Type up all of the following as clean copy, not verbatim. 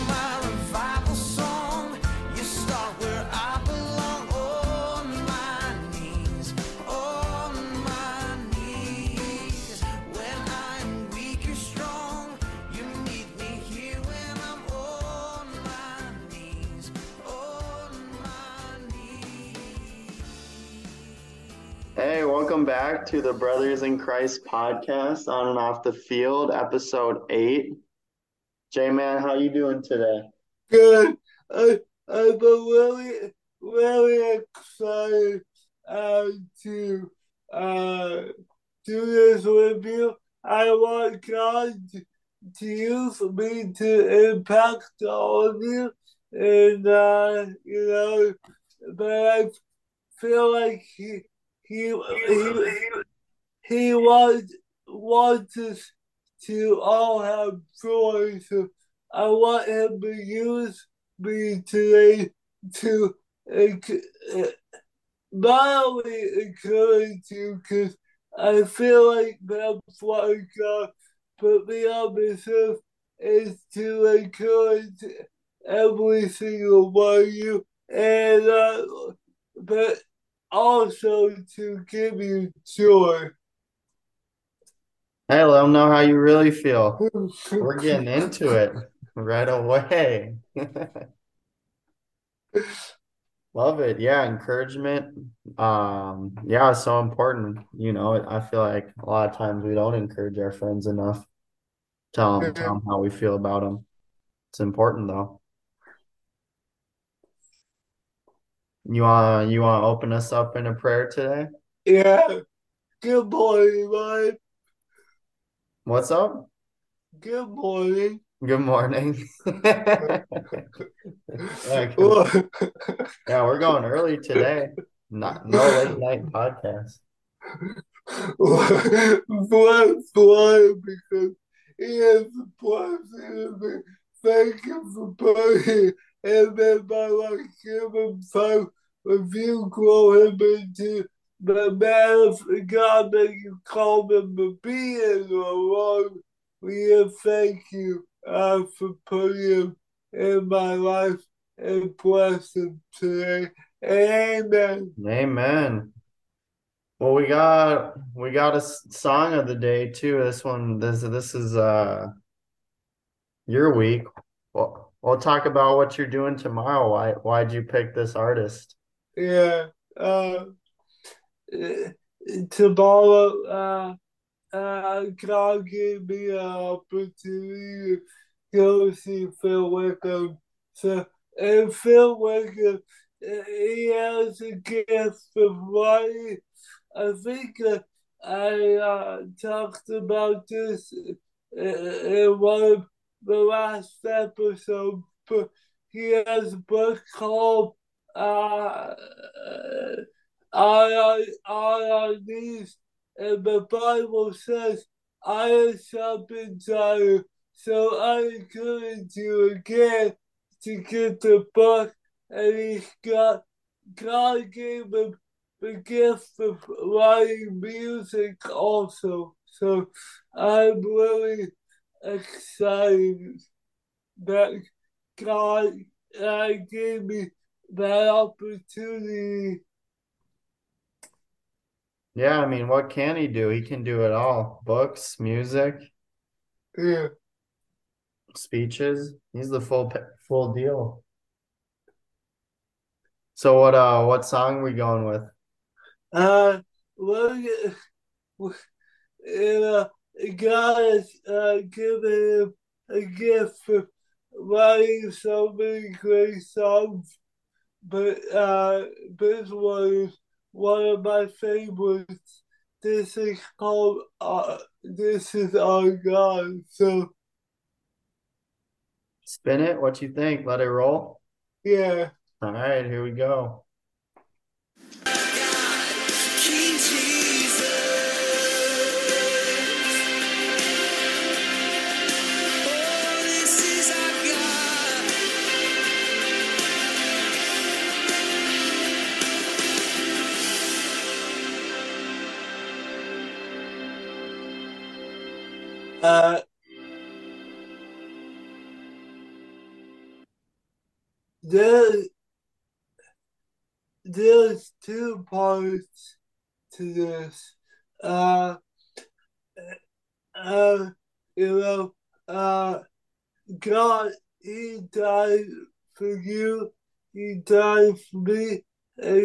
my revival song. You start where I belong, on my knees, on my knees. When I'm weak, you're strong. You meet me here when I'm on my knees, on my knees. Hey, welcome back to the Brothers in Christ podcast on and off the field, episode 8. J-Man, how you doing today? Good. I'm really, really excited to uh, do this with you. I want God to use me to impact all of you. And, but I feel like he, he wants us to all have joy. So I want him to use me today to uh, not only encourage you, because I feel like that's what God put me on this earth, is to encourage every single one of you, and but also to give you joy. Hey, let them know how you really feel. We're getting into it right away. Love it. Yeah, encouragement. Yeah, it's so important. I feel like a lot of times we don't encourage our friends enough. Tell them how we feel about them. It's important though. You want to open us up in a prayer today? Yeah. Good morning, Ryan. What's up? Good morning. Good morning. Yeah, Well, yeah, we're going early today. Not no late night podcast. bless Ryan because he has the blessing of it. Thank you for putting him in my life. Give him time with you, grow him into the man of God that you called him to be in the Lord. We thank you for putting him in my life and bless him today. Amen. Amen. Well, we got a song of the day too. This is your week. Well, we'll talk about what you're doing tomorrow. Why'd you pick this artist? Yeah. Tomorrow, God gave me an opportunity to go see Phil Wickham. So, and Phil Wickham, he has a gift of writing. I think I talked about this in one of the last episodes, but he has a book called uh, on our knees, and the Bible says, "Iron sharpens iron." So I encourage you again to get the book, and God gave him the gift of writing music also. So I'm really excited that God gave me that opportunity. Yeah, I mean, what can he do? He can do it all. Books, music, Yeah. speeches. He's the full deal. So what song we going with? Look at, and, God has given him a gift for writing so many great songs, but this one is one of my favorites. This is called This Is Our God. So Spin it. What you think? Let it roll. yeah. All right, here we go. King Jesus, oh, this is our God. Uh, there there's two parts to this. Uh, uh, you know, uh, God, He died for you. He died for me. And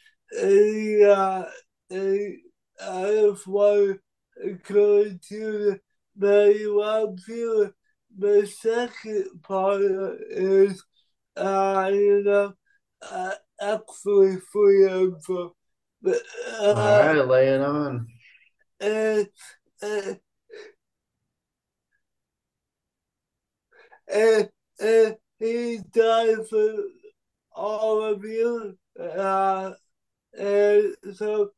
he, that's why I encourage you that He loves you. The second part is, you know, uh, actually for you. But, All right, lay it on. and, and, and He died for all of you. And so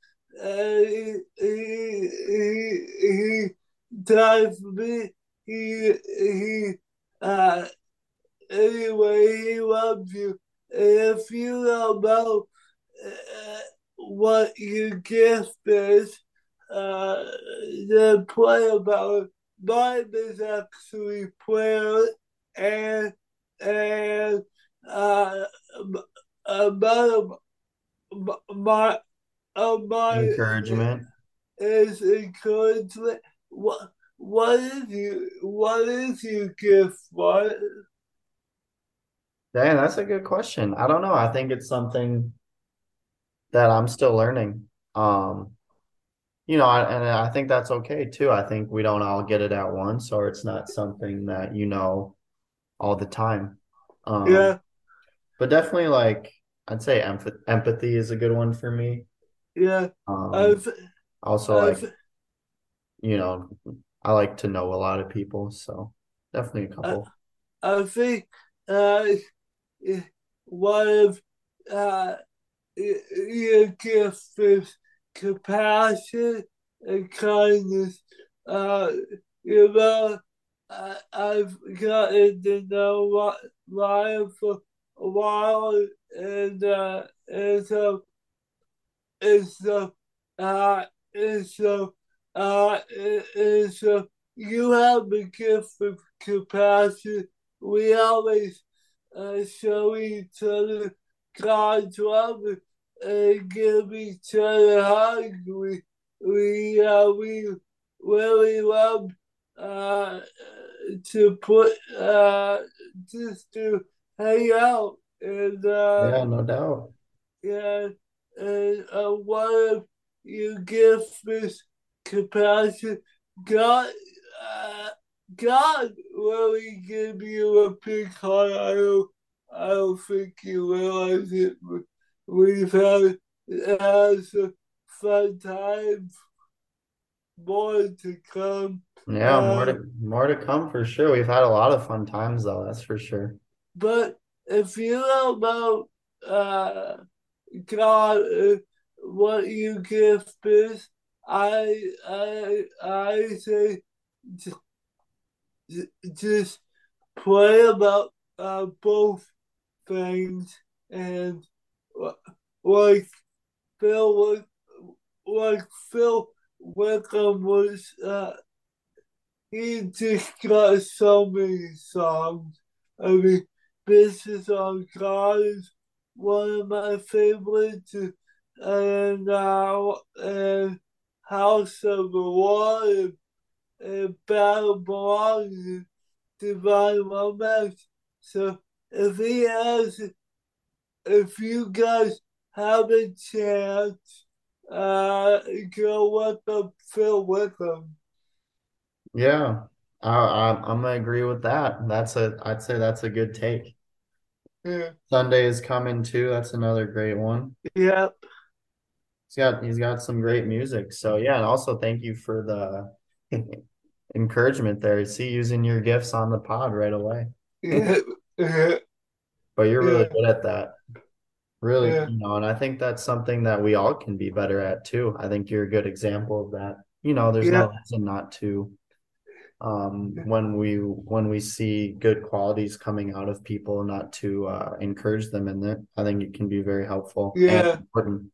he died for me. He anyway, he loves you. And if you don't know what your gift is, then pray about it. Mine is actually prayer and and uh, about my my Encouragement. is encouragement. What is your gift? What? Dang, that's a good question. I don't know. I think it's something that I'm still learning. And I think that's okay too. I think we don't all get it at once, or it's not something that you know all the time. Um, Yeah, but definitely like I'd say empathy is a good one for me. yeah. Um, I've also like, I've you know, I like to know a lot of people, so definitely a I, couple. I think uh one of uh your gifts is compassion and kindness. Uh, you know, I've gotten to know Ryan for a while, and so it's so it's so it's so you have a gift of compassion. We always show each other God's love and give each other hugs. We really love uh, to put just to hang out and Yeah, no doubt. yeah, and one of your gifts is compassion. God, uh, God really give you a big heart. I don't think you realize it. But we've had some fun times, more to come. Yeah, Uh, more to come for sure. We've had a lot of fun times though, that's for sure. but if you don't know, uh, God, what you gift is, I say just pray about both things and like Phil was like Phil Wickham was he just got so many songs. I mean, Business on God is one of my favorites, and House of the Water and Battle Belongs and Divine Romance. So if he has, if you guys have a chance, go look up Phil Wickham. Yeah, I'm gonna agree with that. I'd say that's a good take. Yeah. Sunday is coming too. That's another great one. Yep. He's got some great music. So yeah, and also thank you for the encouragement there. See, using your gifts on the pod right away. Yeah. Yeah. But you're really Yeah. good at that. Really, Yeah. and I think that's something that we all can be better at too. I think you're a good example of that. There's Yeah. no reason not to. When we see good qualities coming out of people, not to encourage them in it. I think it can be very helpful and Yeah. important.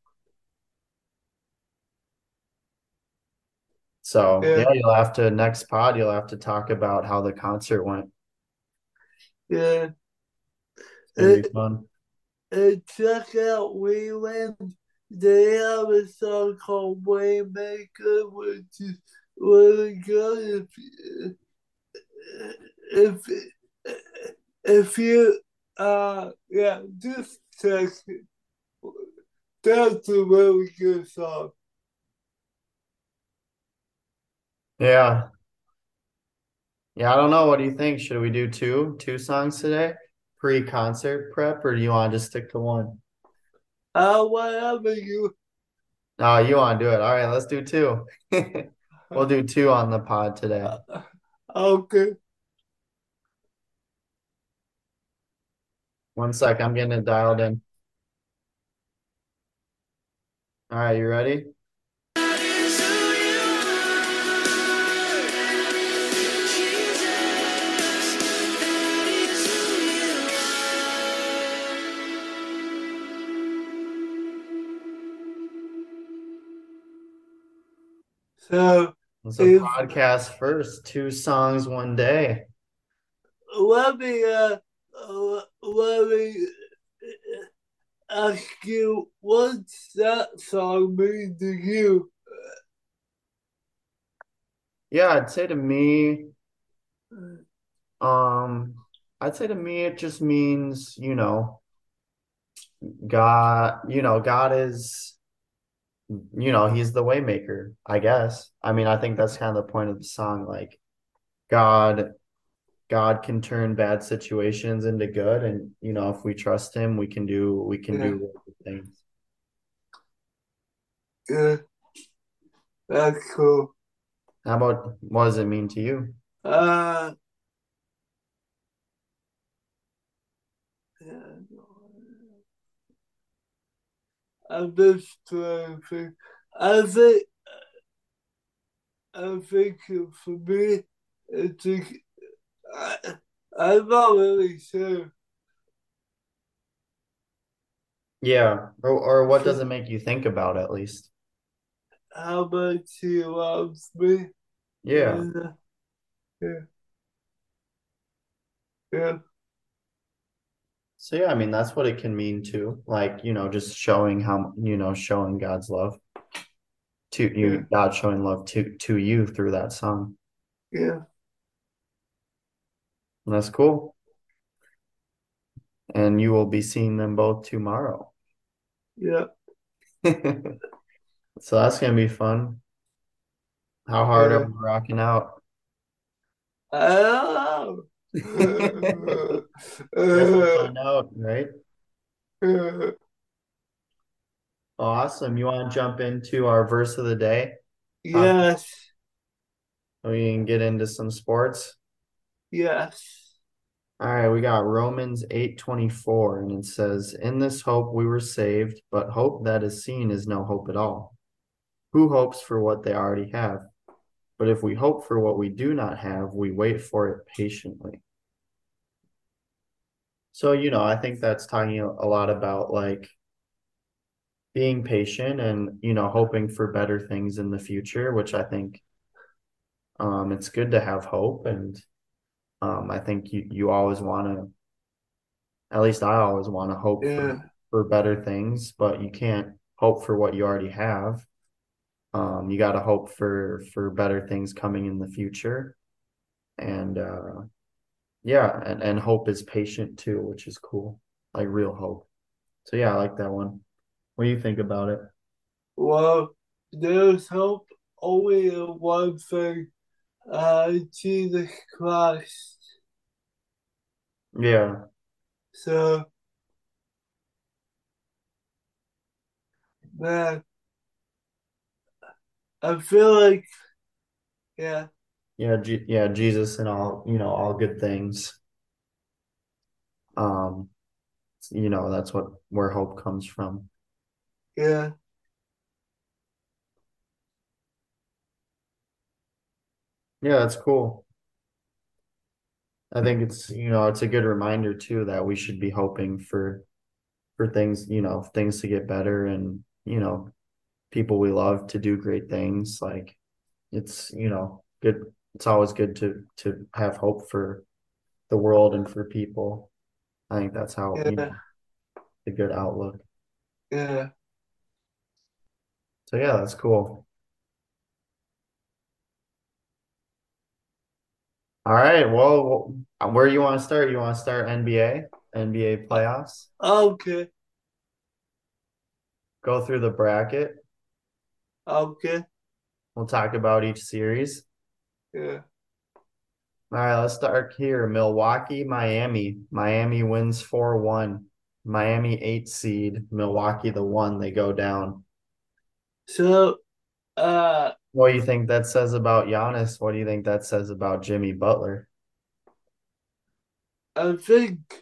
So Yeah. yeah, next pod, you'll have to talk about how the concert went. Yeah. gonna be And, fun. and check out Wayland. They have a song called Waymaker, which is really good. If if you yeah, just check it. That's a really good song. Yeah. Yeah, I don't know. What do you think? Should we do two songs today? Pre-concert prep, or do you want to just stick to one? Whatever you No, you want to do it. All right, let's do two. We'll do two on the pod today. okay. One sec, I'm getting it dialed in. All right, you ready? So It's a if podcast first. Two songs one day. let me let me ask you what's that song mean to you? Yeah, um, I'd say to me it just means, God is, he's the way maker, I guess. I mean, I think that's kind of the point of the song. Like God, God can turn bad situations into good, and if we trust him, we can do Yeah, really good things. yeah, that's cool. How about what does it mean to you? Uh yeah, I'm just trying to think. I think I think for me it's a, I, I'm not really sure. Yeah, or what does it make you think about at least? How much he loves me. Yeah. And, yeah, yeah, So yeah, I mean that's what it can mean too. Like, just showing God's love to yeah, you, God showing love to you through that song. yeah, And that's cool. And you will be seeing them both tomorrow. yeah, So that's gonna be fun. How hard are yeah. we rocking out? I don't know. Guess we'll find out, right? Uh, Awesome. You want to jump into our verse of the day? Talk yes, so we can get into some sports. yes. All right, we got Romans 8:24, and it says, "In this hope we were saved, but hope that is seen is no hope at all. Who hopes for what they already have? But if we hope for what we do not have, we wait for it patiently." So, I think that's talking a lot about like being patient and, hoping for better things in the future, which I think it's good to have hope. And I think you always want to, at least I always want to hope Yeah, for better things, but you can't hope for what you already have. You got to hope for better things coming in the future. And yeah, and hope is patient too, which is cool, like real hope. So yeah, I like that one. What do you think about it? well, there's hope only in one thing, Jesus Christ. Yeah, So, man, I feel like, yeah, yeah, Jesus and all good things. Um, that's where hope comes from. yeah, Yeah, that's cool. I think it's a good reminder too that we should be hoping for things, things to get better and, people we love to do great things. Like it's, good. It's always good to have hope for the world and for people. I think that's how, Yeah, a good outlook. yeah. So yeah, that's cool. All right. Well, where you want to start? You want to start NBA Uh, playoffs? Okay, Go through the bracket. okay, We'll talk about each series. yeah. All right, let's start here. Milwaukee, Miami. Miami wins 4-1. Miami 8 seed, Milwaukee the 1, they go down. So, uh, What do you think that says about Giannis? What do you think that says about Jimmy Butler? I think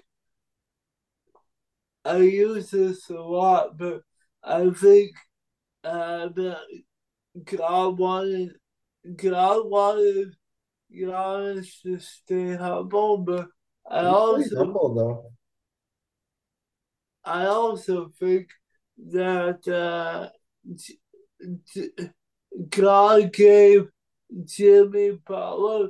I use this a lot, but I think that God wanted God wanted Giannis to stay humble, but I He's pretty also humble though. I also think that J- J- God gave Jimmy Butler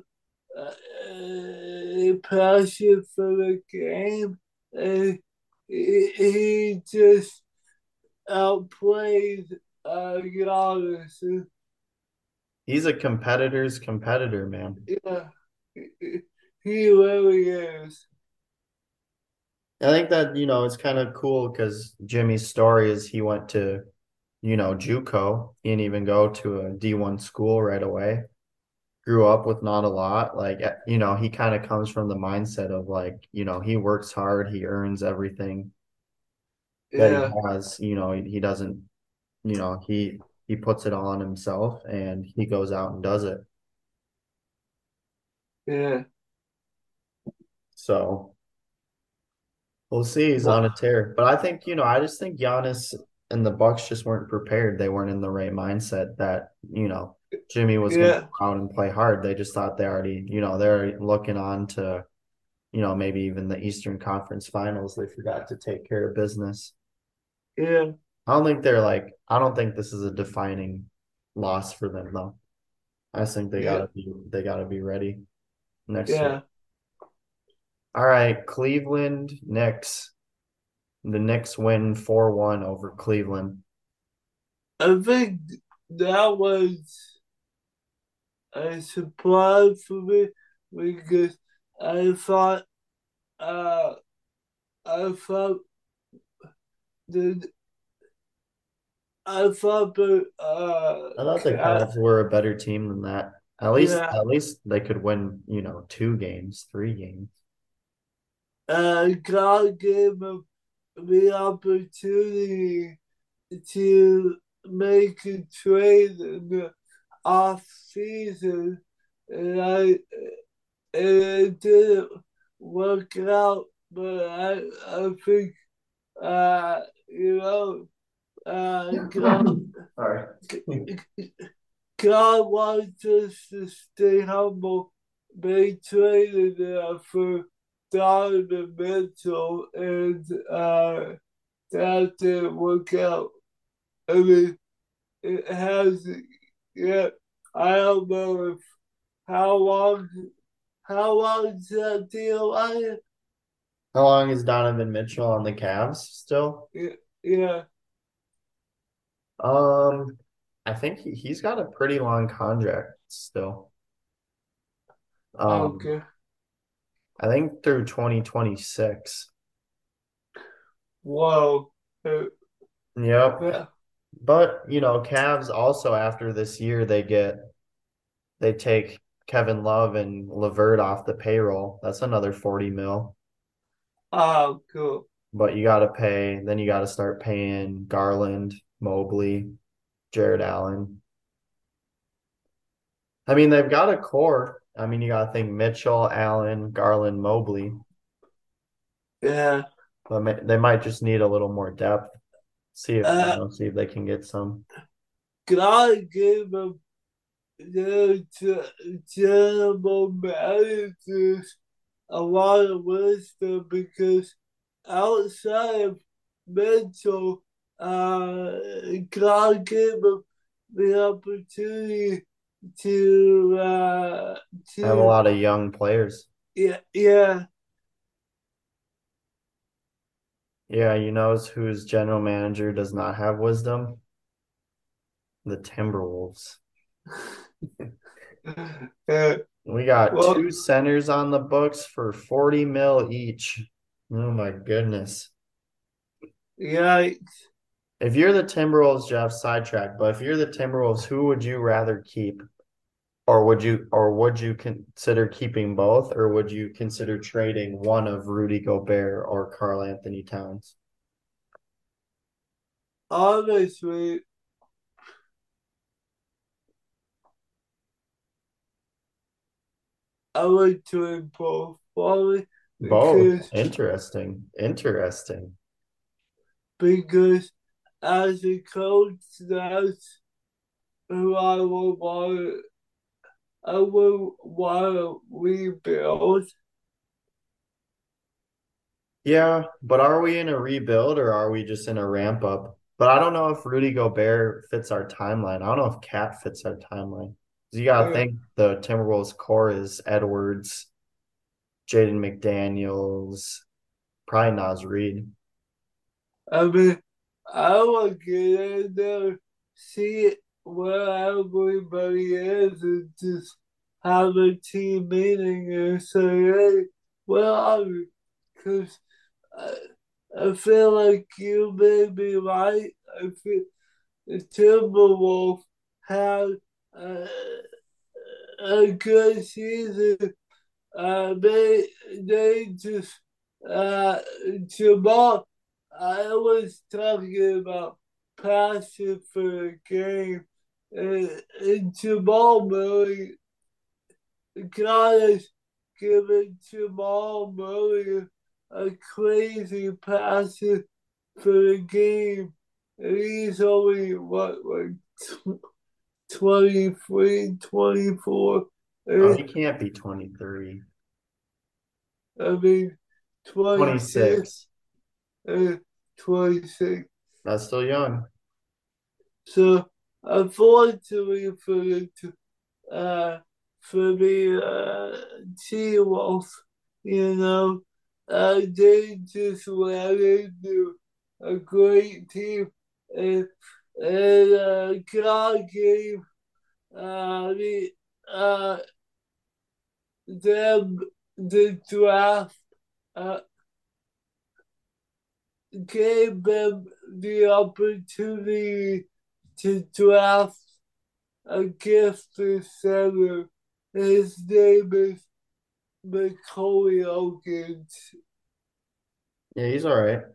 a passion for the game, and he just outplayed Giannis. He's a competitor's competitor, man. Yeah, he really is. I think that, it's kind of cool because Jimmy's story is he went to, JUCO. He didn't even go to a D1 school right away. Grew up with not a lot. Like, he kind of comes from the mindset of like, he works hard, he earns everything that he Yeah, has, he doesn't, he puts it all on himself and he goes out and does it. yeah. So we'll see. He's on a Well, tear. But I think, I just think Giannis and the Bucks just weren't prepared. They weren't in the right mindset that, Jimmy was going to yeah, go out and play hard. They just thought they already, they're looking on to, maybe even the Eastern Conference Finals. They forgot to take care of business. yeah, I don't think this is a defining loss for them though. I just think yeah, they gotta be ready next year. yeah. All right, Cleveland Knicks. The Knicks win 4-1 over Cleveland. I think that was a surprise for me because I thought uh I thought that I thought the I thought the Cavs were a better team than that. yeah At least they could win, 2 games, 3 games. God gave him the opportunity to make a trade in the off season, and it didn't work out. But I think you know God Sorry. God wants us to stay humble. They traded for Donovan Mitchell, and that didn't work out. I mean, it has, yeah. I don't know if how long how long is that deal? How long is Donovan Mitchell on the Cavs still? Yeah, yeah. Um, I think he's got a pretty long contract still. Um, Okay. I think through 2026. Wow. Uh, Yep. yeah. But, Cavs also after this year they take Kevin Love and LeVert off the payroll. That's another 40 mil. Oh, cool. But then you gotta start paying Garland, Mobley, Jared Allen. I mean, they've got a core. I mean, you gotta think Mitchell, Allen, Garland, Mobley. Yeah. But they might just need a little more depth. Uh, See if they can get some. God gave him the general managers a lot of wisdom because outside of Mitchell, God gave him the opportunity to I have a lot of young players. yeah, yeah, Yeah, you know whose general manager does not have wisdom? The Timberwolves. Yeah. We got Well, two centers on the books for 40 mil each. Oh my goodness. yeah, If you're the Timberwolves, Jeff, sidetrack, but if you're the Timberwolves, who would you rather keep? Or would you consider keeping both, or would you consider trading one of Rudy Gobert or Karl Anthony Towns? honestly, I would do it both probably Both. because Interesting. Interesting. because as a coach, that's who I would want to rebuild. Yeah, but are we in a rebuild or are we just in a ramp up? But I don't know if Rudy Gobert fits our timeline. I don't know if Cat fits our timeline. 'Cause you gotta Uh, think the Timberwolves core is Edwards, Jaden McDaniels, probably Naz Reid. I mean, I would get in there, see where everybody is, and just have a team meeting and say, hey, where are we? Because I, I feel like you may be right. I feel the Timberwolves had a, a good season. They just Jamal. I was talking about passion for the game, and Jamal Murray, God has given Jamal Murray a crazy passion for the game, and he's only what like 23, 24. Oh, And, he can't be 23. I mean, 26 26. and 26. That's still young. So unfortunately uh for the T-Wolf, you know, they just ran into a great team and God gave the them the draft uh, gave them the opportunity to draft a gifted center. His name is Macaulay Ogins. Yeah, he's all right.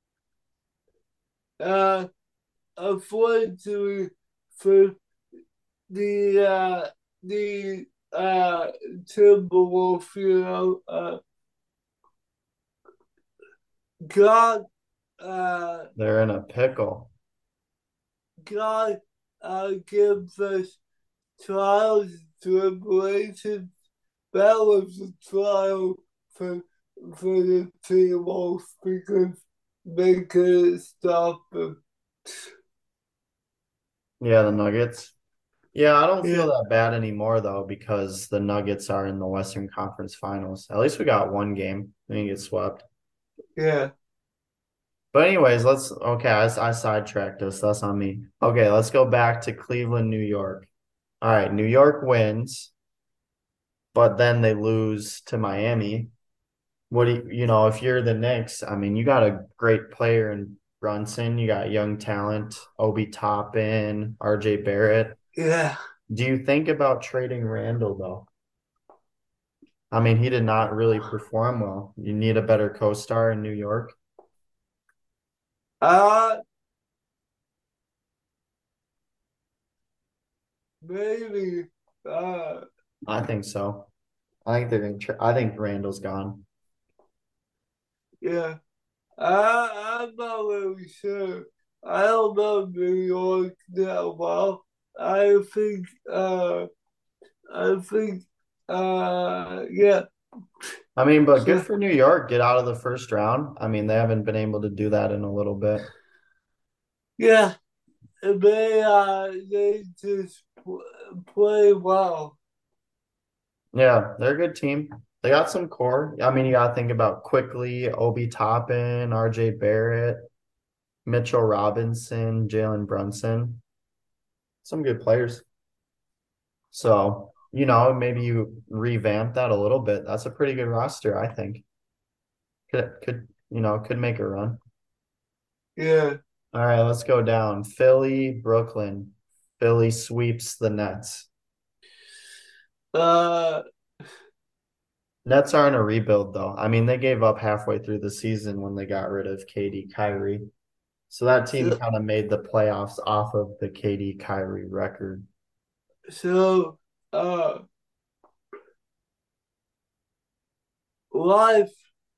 Uh, Unfortunately for the Timberwolves, God uh They're in a pickle. God gives us trials and tribulations. That was a trial for the Team Wolves because they couldn't stop them. Yeah, the Nuggets. Yeah, I don't feel Yeah, that bad anymore though because the Nuggets are in the Western Conference Finals. At least we got one game. We didn't get swept. yeah. But anyways, I sidetracked us. That's on me. Okay, let's go back to Cleveland, New York. All right, New York wins, but then they lose to Miami. What do if you're the Knicks, I mean, you got a great player in Brunson, you got young talent, Obi Toppin, RJ Barrett. Yeah, Do you think about trading Randall though? I mean, he did not really perform well. You need a better co-star in New York. uh, maybe, uh, I think so. I think Randall's gone. yeah. I'm not really sure. I don't know New York that well. I think, uh, I think, yeah. I mean, but good So, for New York. Get out of the first round. I mean, they haven't been able to do that in a little bit. yeah, they just play well. Yeah, they're a good team. They got some core. I mean, you got to think about quickly Obi Toppin, RJ Barrett, Mitchell Robinson, Jalen Brunson. Some good players. So, maybe you revamp that a little bit. That's a pretty good roster, I think. Could make a run. Yeah. All right, let's go down. Philly, Brooklyn. Philly sweeps the Nets. Uh, Nets are in a rebuild though. I mean, they gave up halfway through the season when they got rid of KD Kyrie. So that team so, kind of made the playoffs off of the KD Kyrie record. so life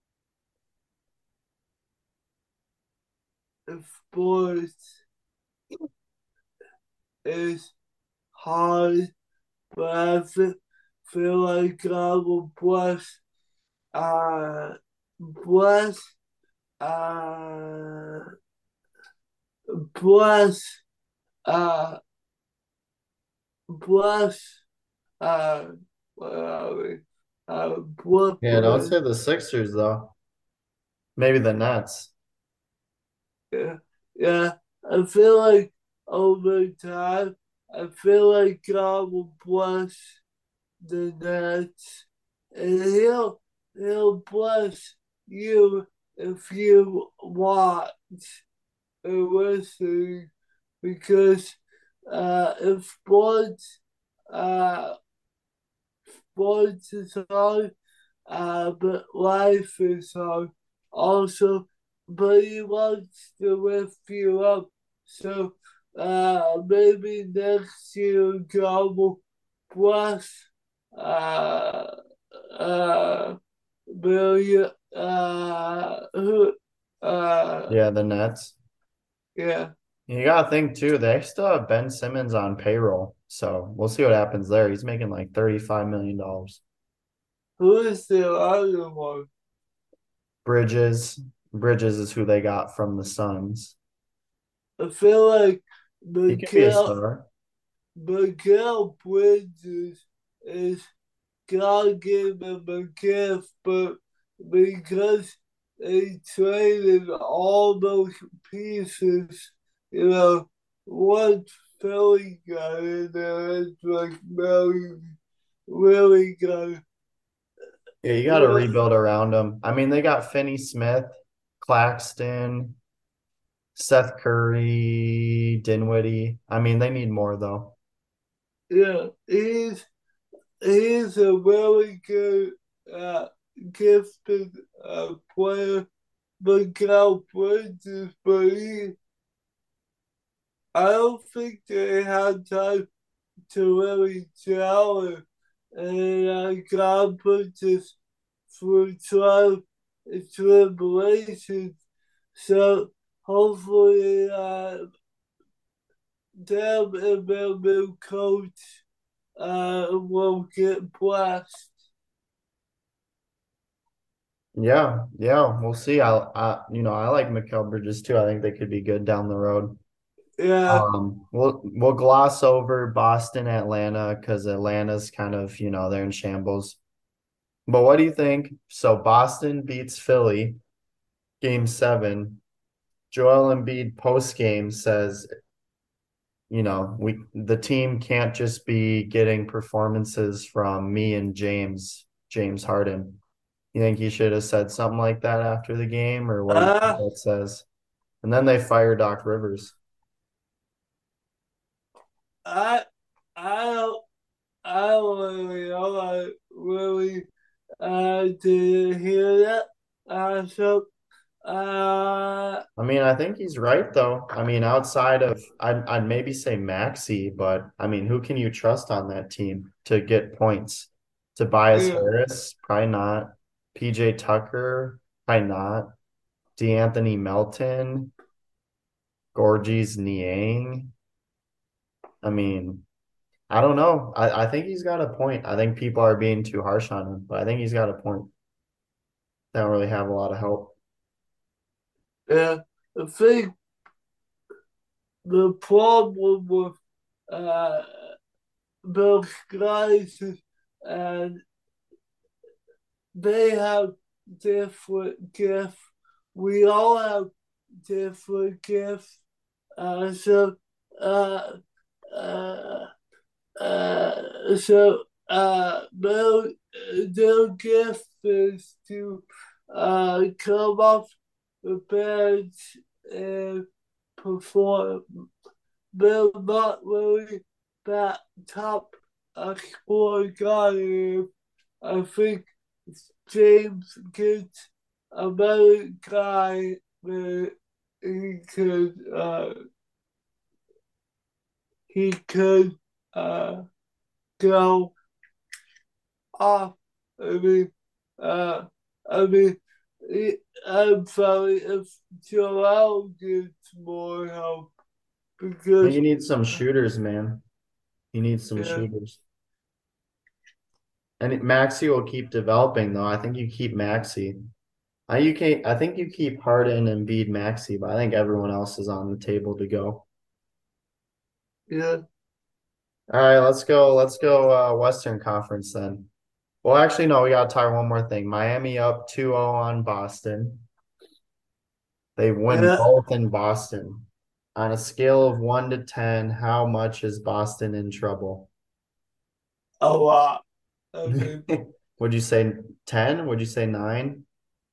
in sports is hard, but feel like God will uh, bless, uh, bless, uh, bless, uh, what are we? Yeah, don't Brooklyn. say the Sixers though. Maybe the Nets. Yeah, yeah. I feel like over time, I feel like God will bless the Nets, and He'll bless you if you want and listen, because if uh sports is hard, but life is hard also, but He wants to lift you up. So maybe next year God will bless uh uh million who Yeah, the Nets. yeah. You gotta think too, they still have Ben Simmons on payroll. So we'll see what happens there. He's making like $35 million. Who is the other one? Bridges. Bridges is who they got from the Suns. I feel like He could be a Miguel star. Miguel Bridges is God gave him a gift, but because they traded all those pieces, one Philly got in there, it's like really got Yeah, you got to really, rebuild around him. I mean, they got Finney Smith, Claxton, Seth Curry, Dinwiddie. I mean, they need more though. yeah, he's a really good uh gifted player, Miguel Bridges, but I don't think they had time to really gel and God put this through trial and tribulations. So hopefully them and their new coach will get blessed. Yeah, yeah, we'll see. I like Mikal Bridges too. I think they could be good down the road. Yeah, We'll gloss over Boston, Atlanta, because Atlanta's kind of, they're in shambles. But what do you think? So Boston beats Philly, game seven. Joel Embiid post game says, the team can't just be getting performances from me and James Harden. You think he should have said something like that after the game, or what do you think uh, that says? And then they fire Doc Rivers. I I don't I don't really know. I really didn't hear that. So I mean, I think he's right though. I mean, outside of I'd maybe say Maxi, but I mean, who can you trust on that team to get points? Tobias yeah, Harris, probably not. PJ Tucker, probably not. DeAnthony Melton, Gorgie's Niang. I mean, I don't know. I think he's got a point. I think people are being too harsh on him, but I think he's got a point. They don't really have a lot of help. yeah. I think the problem with those guys and they have different gifts. We all have different gifts. So, uh, uh, their gift is to come up with bands and perform. They're not really that top sport guy. I think James gets a better guy that he could he could uh go off. I mean, uh, I mean, I'm sorry if Joel gets more help But because you need some shooters, man. You need some yeah, shooters. And Maxi will keep developing though. I think you keep Maxi. I think you keep Harden and Embiid Maxi, but I think everyone else is on the table to go. yeah, All right, let's go Western Conference then. Well, actually, no, we gotta talk one more thing. Miami up 2-0 on Boston. They win yeah, both in Boston. On a scale of 1 to 10, how much is Boston in trouble? a lot. I mean, Would you say 10? Would you say 9?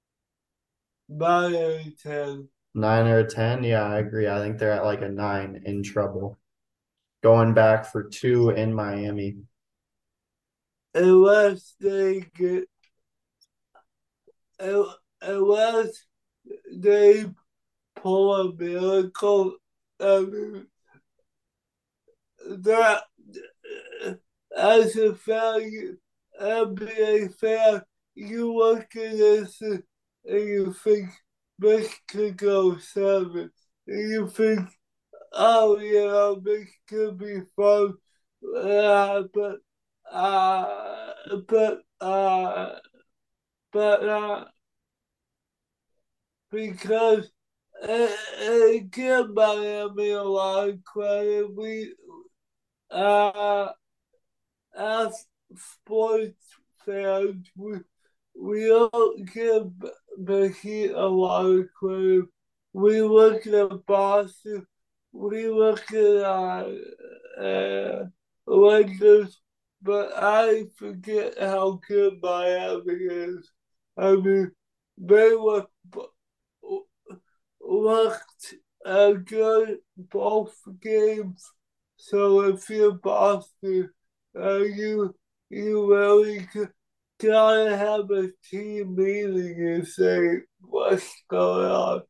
Miami 10. 9 or a 10? Yeah, I agree. I think they're at like a 9 in trouble. Going back for two in Miami. Unless they get, unless they pull a miracle, I mean, that as a fan, NBA fan, you look at this and you think this could go 7. And you think, oh, this could be fun. Uh, but, uh, but, uh, but, because give Miami a lot of credit. Uh, as sports fans, we don't give the Heat a lot of credit. We look at Boston, we look at Lakers, but I forget how good Miami is. I mean, they looked good both games. So if you're Boston, you really gotta have a team meeting and say what's going on.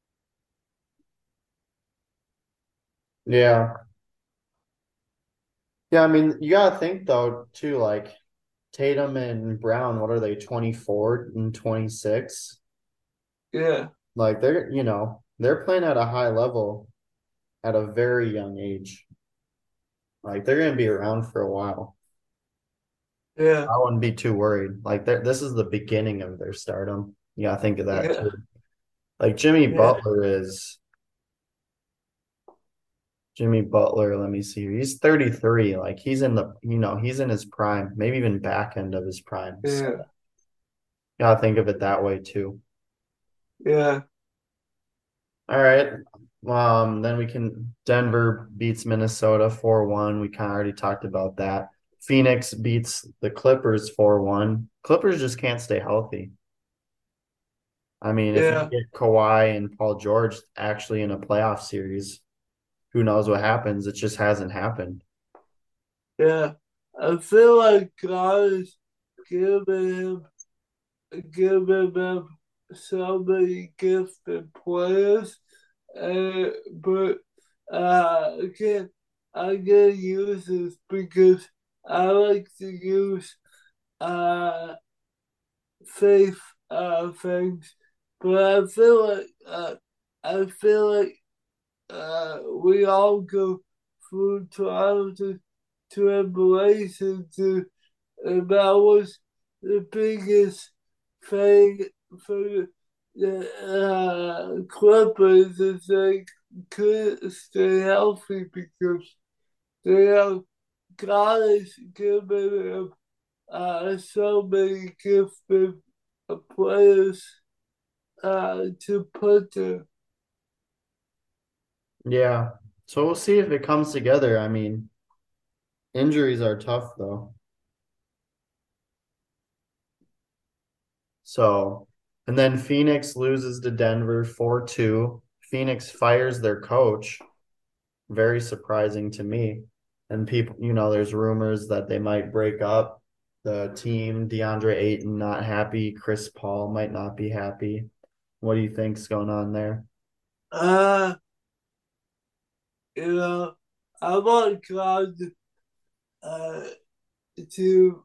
Yeah. Yeah, I mean, you gotta think though, too, like Tatum and Brown, what are they, 24 and 26? Yeah, Like they're playing at a high level at a very young age. Like they're gonna be around for a while. yeah, I wouldn't be too worried. Like this is the beginning of their stardom. You gotta think of that yeah, too. Like yeah, Jimmy Butler, let me see. He's 33. Like he's in his prime, maybe even back end of his prime. So yeah, you gotta think of it that way too. yeah, All right. Then we can Denver beats Minnesota 4-1. We kind of already talked about that. Phoenix beats the Clippers 4-1. Clippers just can't stay healthy. I mean, if you yeah, get Kawhi and Paul George actually in a playoff series, who knows what happens? It just hasn't happened. yeah. I feel like God is giving giving them so many gifted players. But again, I'm gonna use this because I like to use uh faith things. But I feel like we all go through trials to embrace and to and that was the biggest thing for the Clippers is they couldn't stay healthy because they have guys giving them so many gifted players to put there. Yeah. So we'll see if it comes together. I mean, injuries are tough though. So, and then Phoenix loses to Denver 4-2. Phoenix fires their coach. Very surprising to me. And people, there's rumors that they might break up the team. DeAndre Ayton not happy. Chris Paul might not be happy. What do you think's going on there? Uh, you know, I want God uh, to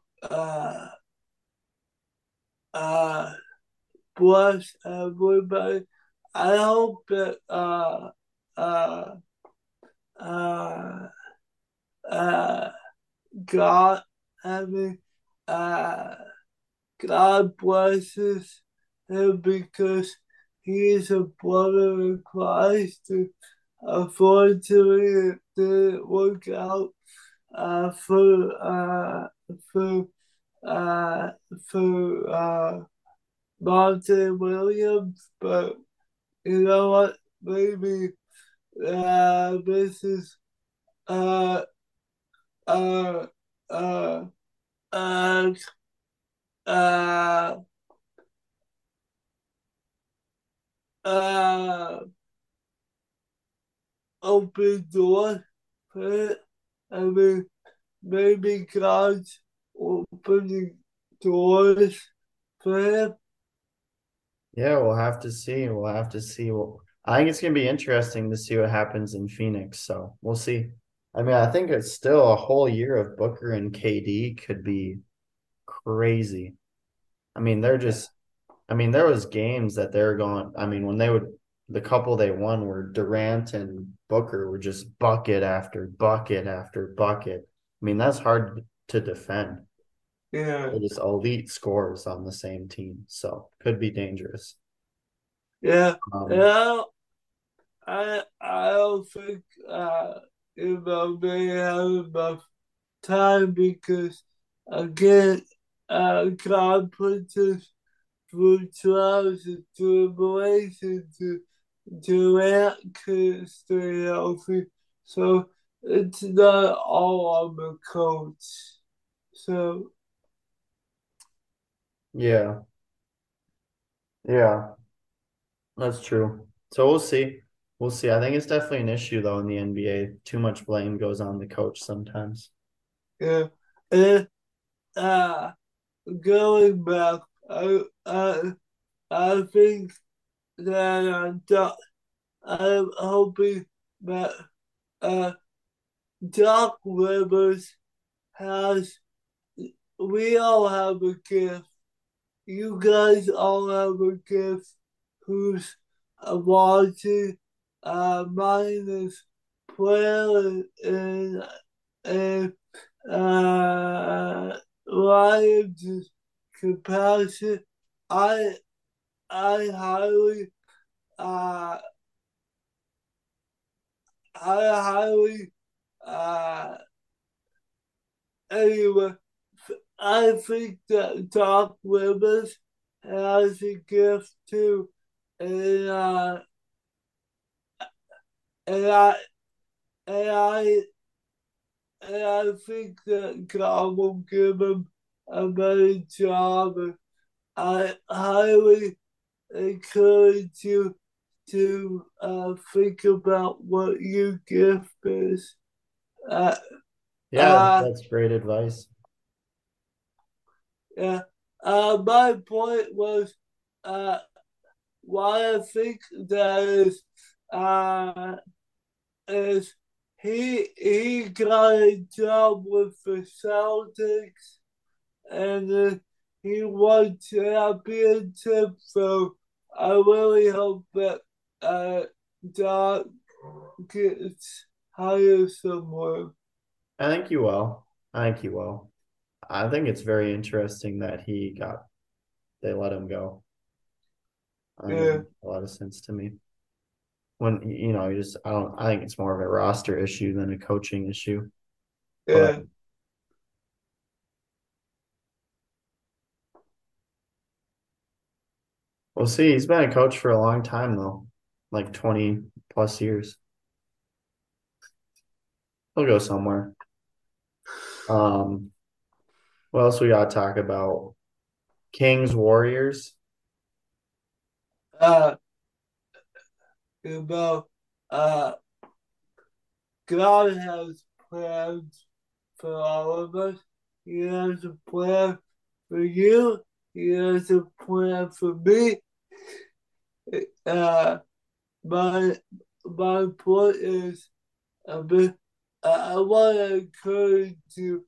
uh, bless everybody. I hope that uh, uh, uh, God, I mean, uh, God blesses him because he is a brother in Christ. Unfortunately, it didn't work out uh, for uh, for uh, for Monte Williams, but you know what? Maybe this is uh uh uh uh uh uh open door for it. I mean, maybe God's opening doors for him. Yeah, we'll have to see. We'll have to see. Well, I think it's going to be interesting to see what happens in Phoenix. So we'll see. I mean, I think it's still a whole year of Booker and KD could be crazy. I mean, there was games that they're going. I mean, the couple they won were Durant and Booker were just bucket after bucket after bucket. I mean, that's hard to defend. Yeah, They're just elite scorers on the same team. So could be dangerous. yeah. Um, Yeah, I don't think they have enough time because again, God puts us through trials and tribulations to act to stay healthy. So it's not all on the coach. So yeah, yeah, that's true. So we'll see. We'll see. I think it's definitely an issue though in the NBA. Too much blame goes on the coach sometimes. yeah, and uh, going back, I think that I'm hoping that uh, Doc Rivers has. We all have a gift. You guys all have a gift. Who's watching? Mine is playing and Ryan's compassion. I I highly uh I highly uh anyway I think that Doc Rivers has a gift too, and and I and I and I think that God will give him a better job. And I highly encourage you to think about what your gift is. Uh, Yeah, uh, that's great advice. yeah. My point was uh, why I think that is he got a job with the Celtics and he won championship. So I really hope that Doc gets hired somewhere. I think you will. I think you will. I think it's very interesting that they let him go. I think it Yeah, makes a lot of sense to me. When I think it's more of a roster issue than a coaching issue. But yeah. We'll see. He's been a coach for a long time though, like 20 plus years. He'll go somewhere. Um, what else we gotta talk about? Kings, Warriors. Uh, about uh, God has plans for all of us. He has a plan for you. He has a plan for me. Uh, my my point is a bit. I want to encourage you.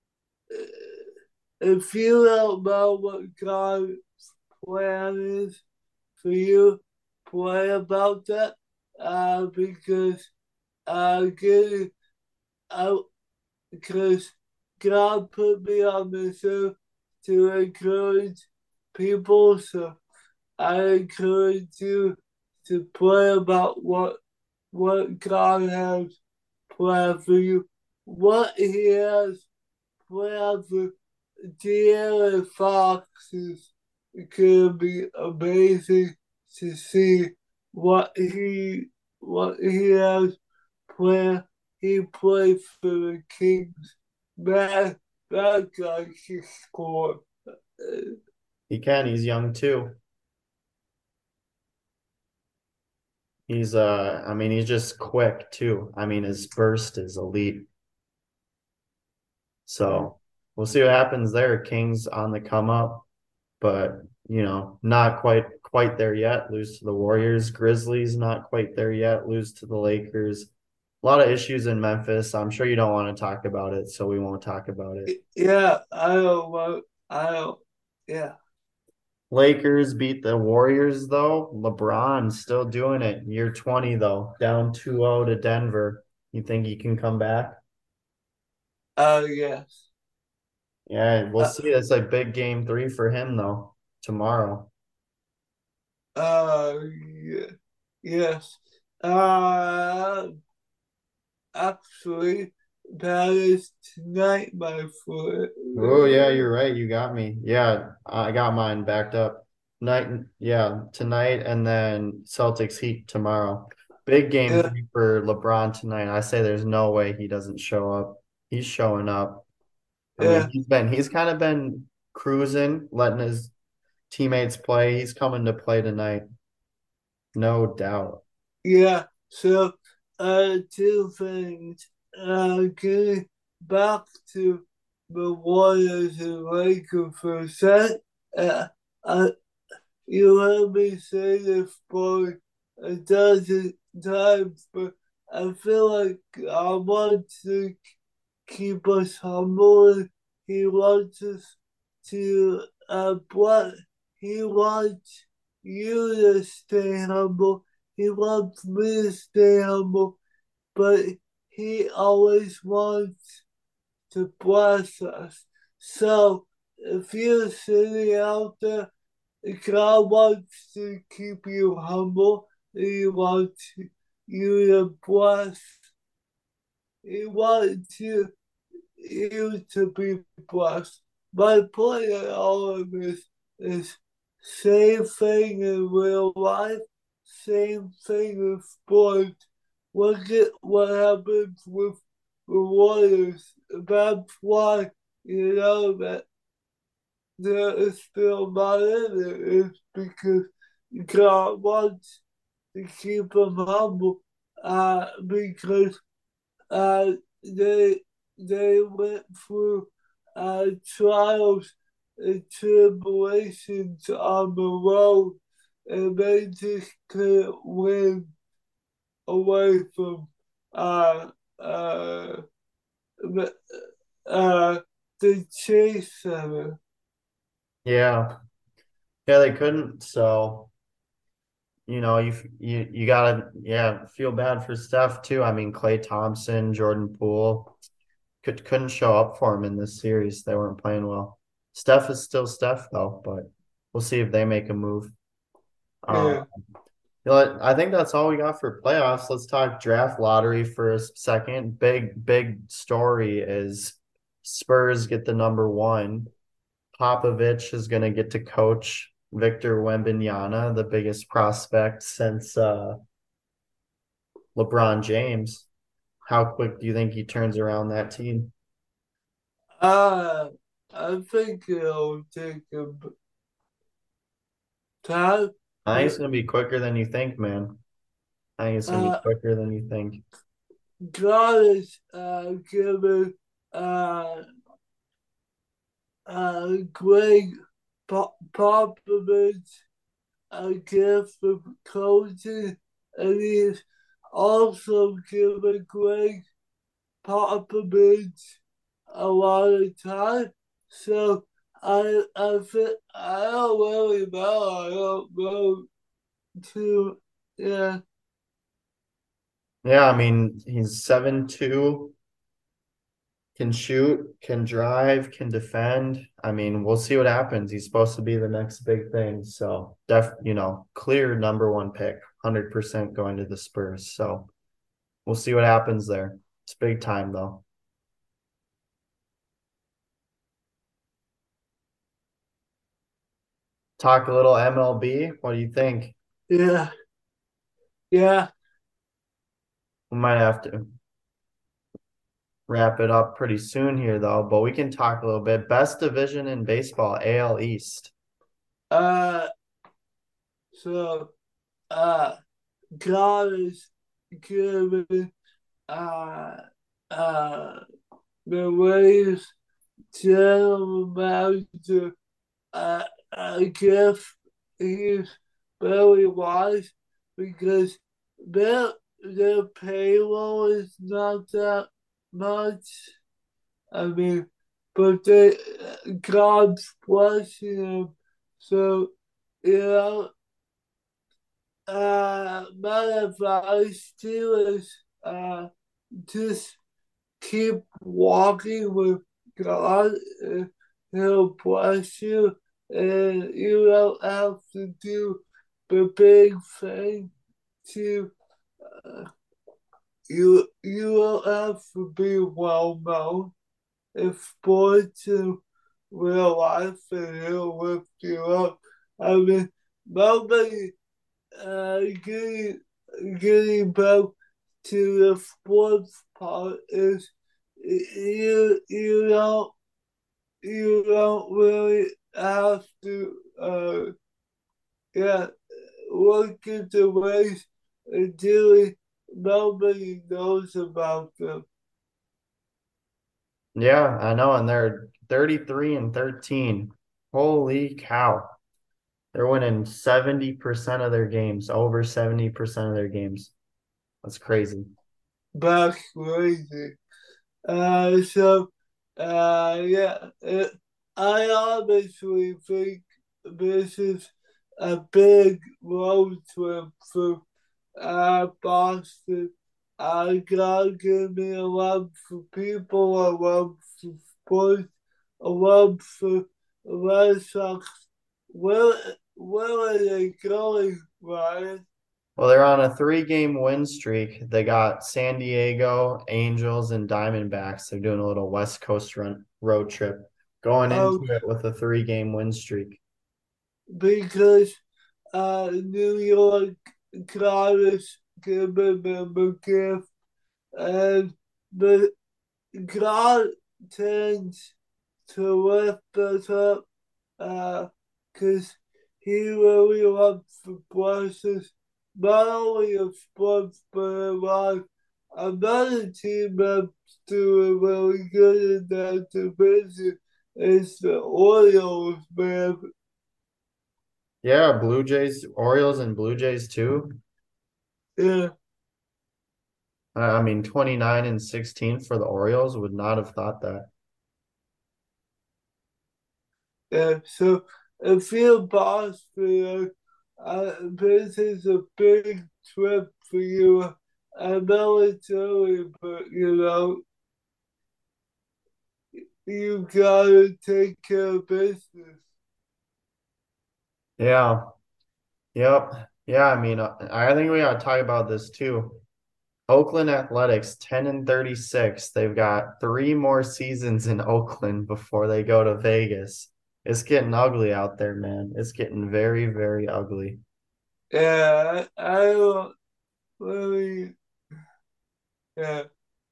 If you don't know what God's plan is for you, pray about that. Because getting out, because God put me on this earth to encourage people. So I encourage you to pray about what God has planned for you, what He has planned for De'Aaron Fox is gonna be amazing to see what he has planned. He played for the Kings. Man, that guy can score. He can. He's young too. I mean, he's just quick too. I mean, his burst is elite. So we'll see what happens there. Kings on the come up, but not quite there yet. Lose to the Warriors. Grizzlies not quite there yet. Lose to the Lakers. A lot of issues in Memphis. I'm sure you don't want to talk about it, so we won't talk about it. Yeah, I don't want. I don't. Yeah, Lakers beat the Warriors though. LeBron still doing it. Year 20 though. Down 2-0 to Denver. You think he can come back? yes. Yeah, we'll Uh, see. It's a big game 3 for him though tomorrow. yeah, yes. Uh, Actually, that is tonight, my friend. Oh yeah, you're right. You got me. Yeah, I got mine backed up. Yeah, tonight and then Celtics Heat tomorrow. Big game Yeah, 3 for LeBron tonight. I say there's no way he doesn't show up. He's showing up. I mean, yeah, he's kind of been cruising, letting his teammates play. He's coming to play tonight, no doubt. yeah. So, two things. Getting back to the Warriors and Lakers for a sec. Uh, uh, you heard me say this for a dozen times, but I feel like I want to keep us humble. He wants us to, but he wants you to stay humble. He wants me to stay humble, but he always wants to bless us. So if you're sitting out there, God wants to keep you humble. He wants you to bless. He wants you to be blessed. My point in all of this is same thing in real life, same thing in sports. Look at what happens with the Warriors. That's why you know that there is still not in it. It's because God wants to keep them humble. Because uh, they they went through trials and tribulations on the road, and they just couldn't win away from uh, uh, the, the Chase Center. Yeah, yeah, they couldn't. So you gotta feel bad for Steph too. I mean, Klay Thompson, Jordan Poole couldn't show up for him in this series. They weren't playing well. Steph is still Steph though, but we'll see if they make a move. Uh, Yeah, I think that's all we got for playoffs. Let's talk draft lottery for a second. Big story is Spurs get the number one. Popovich is going to get to coach Victor Wembanyama, the biggest prospect since LeBron James. How quick do you think he turns around that team? Uh, I think it'll take him time, I think it's but gonna be quicker than you think, man. I think it's gonna be uh, quicker than you think. God is giving uh, Greg Popovich a gift of coaching, and he's also giving Greg Popovich a lot of time. So I think I don't really know. I don't know too. Yeah, Yeah, I mean, he's 7'2", can shoot, can drive, can defend. I mean, we'll see what happens. He's supposed to be the next big thing. So, clear number one pick, 100% going to the Spurs. So, we'll see what happens there. It's big time, though. Talk a little MLB. What do you think? yeah, yeah. We might have to wrap it up pretty soon here, though, but we can talk a little bit. Best division in baseball, AL East. Uh, so uh, God is giving uh uh the Rays general manager a gift. He's very wise because their payroll is not that much. I mean, but they God's blessing them. So, you know, my advice to you is just keep walking with God. And He'll bless you, and you don't have to do the big thing to you don't have to be well known in sports and real life, and he'll lift you up. I mean, nobody getting back to the sports part is you don't really have to yeah look at the ways until nobody knows about them. Yeah, I know, and they're 33 and 13. Holy cow. They're winning 70% of their games, over 70% of their games. That's crazy. That's crazy. So, yeah, I honestly think this is a big road trip for Boston. I gotta give me a love for people, a love for sports, a love for the Red Sox. Where, where are they going, Ryan? Well, they're on a three-game win streak. They got San Diego, Angels, and Diamondbacks. They're doing a little West Coast road trip, going into Oh, it with a three-game win streak. because New York got us given them a gift, and the God tends to lift us up because he really wants to bless us, not only in sports but in life. Another team that's doing really good in that division is the Orioles, man. Yeah, Blue Jays, Orioles, and Blue Jays too. Yeah, I mean, 29 and 16 for the Orioles would not have thought that. yeah. So if you're Boston, this is a big trip for you. I know it's early, but you gotta take care of business. Yeah, yep. Yeah, I mean, I think we gotta talk about this too. Oakland Athletics, 10 and 36. They've got three more seasons in Oakland before they go to Vegas. It's getting ugly out there, man. It's getting very, very ugly. Yeah, I don't really, yeah,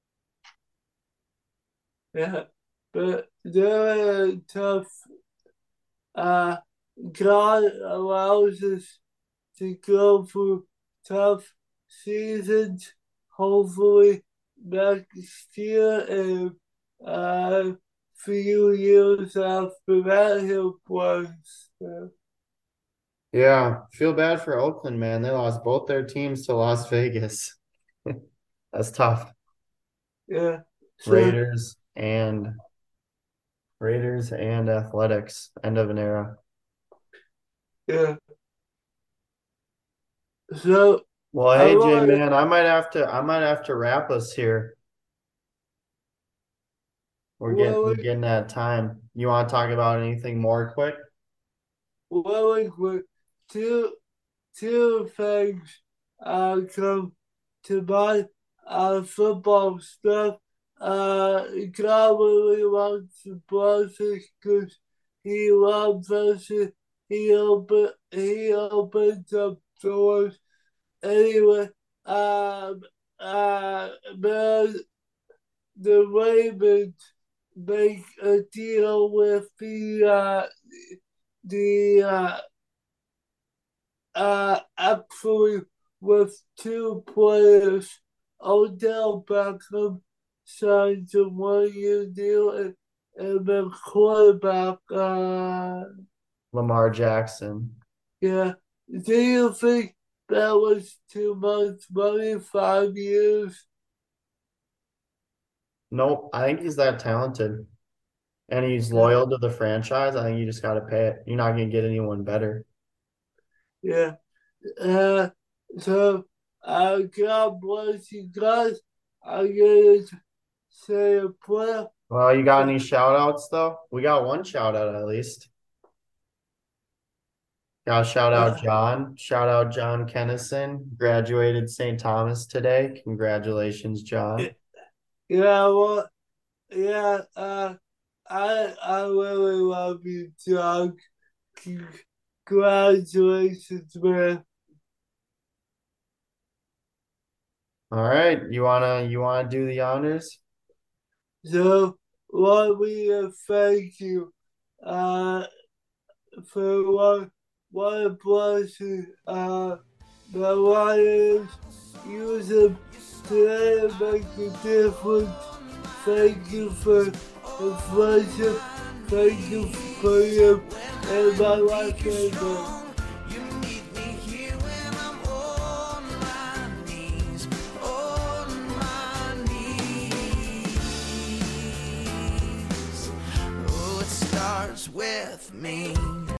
yeah. But they're a tough, uh, God allows us to go through tough seasons. Hopefully next year and few years after that he'll play. So, Yeah, feel bad for Oakland, man. They lost both their teams to Las Vegas. That's tough. yeah. So Raiders and Raiders and Athletics, end of an era. yeah. So Well, I hey Jay, want man, I might have to wrap us here. We're really getting that time. You want to talk about anything more quick? really quick two two things come to mind football stuff. God really wants to bless us because he loves us. He opens up doors. Anyway, um, man, the Ravens make a deal with the actually with two players. Odell Beckham signed a 1 year deal and the quarterback, Lamar Jackson. yeah. Do you think that was too much money, 5 years? Nope, I think he's that talented. And he's Yeah, loyal to the franchise. I think you just got to pay it. You're not going to get anyone better. yeah. Uh, so, God bless you guys. I'm gonna say a prayer. Well, you got any shout outs though? We got one shout out at least. Got to shout out Uh, John. Shout out John Kennison. Graduated St. Thomas today. Congratulations, John. yeah, well, yeah, I really love you, Doug. Congratulations, man. All right. You wanna do the honors? So, Lord, we thank you uh, for what a blessing the Lions use them today to make a difference. Thank you for the friendship. Thank you for you in my life, amen. You meet me here when I'm on my knees, on my knees. Oh, it starts with me.